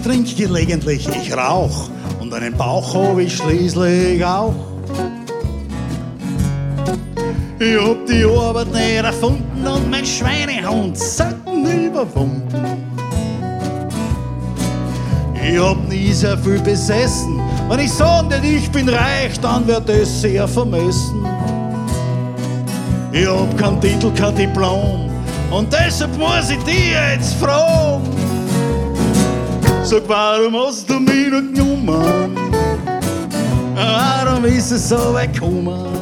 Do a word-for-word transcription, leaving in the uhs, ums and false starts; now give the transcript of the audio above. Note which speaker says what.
Speaker 1: trinke gelegentlich, ich rauch und einen Bauch hab ich schließlich auch. Ich hab die Arbeit nicht erfunden und mein Schweinehund selten überwunden. Ich hab nie sehr viel besessen. Wenn ich sag nicht, ich bin reich, dann wird das sehr vermessen. Ich hab keinen Titel, kein Diplom und deshalb muss ich dich jetzt fragen. Sag, warum hast du mich noch genommen? Warum ist es so weit gekommen?